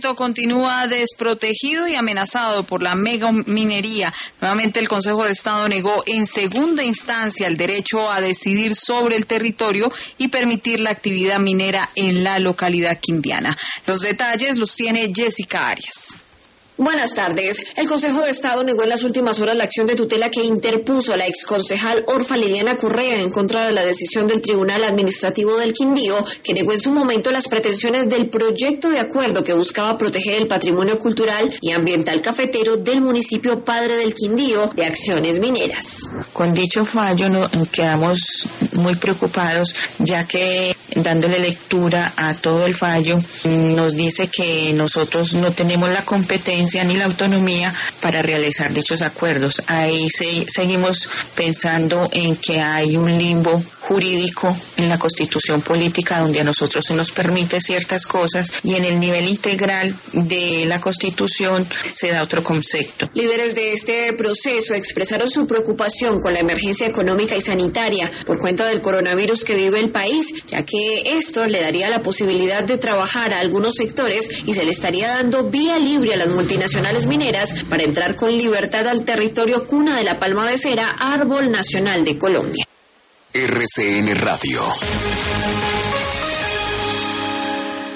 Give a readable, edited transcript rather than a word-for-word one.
Continúa desprotegido y amenazado por la megaminería. Nuevamente el Consejo de Estado negó en segunda instancia el derecho a decidir sobre el territorio y permitir la actividad minera en la localidad quindiana. Los detalles los tiene Jessica Arias. Buenas tardes. El Consejo de Estado negó en las últimas horas la acción de tutela que interpuso la exconcejal Orfa Liliana Correa en contra de la decisión del Tribunal Administrativo del Quindío, que negó en su momento las pretensiones del proyecto de acuerdo que buscaba proteger el patrimonio cultural y ambiental cafetero del municipio Padre del Quindío de acciones mineras. Con dicho fallo quedamos muy preocupados, ya que dándole lectura a todo el fallo nos dice que nosotros no tenemos la competencia ni la autonomía para realizar dichos acuerdos. Ahí seguimos pensando en que hay un limbo jurídico en la Constitución política donde a nosotros se nos permite ciertas cosas y en el nivel integral de la Constitución se da otro concepto. Líderes de este proceso expresaron su preocupación con la emergencia económica y sanitaria por cuenta del coronavirus que vive el país, ya que esto le daría la posibilidad de trabajar a algunos sectores y se le estaría dando vía libre a las multinacionales mineras para entrar con libertad al territorio cuna de la palma de cera, árbol nacional de Colombia. RCN Radio.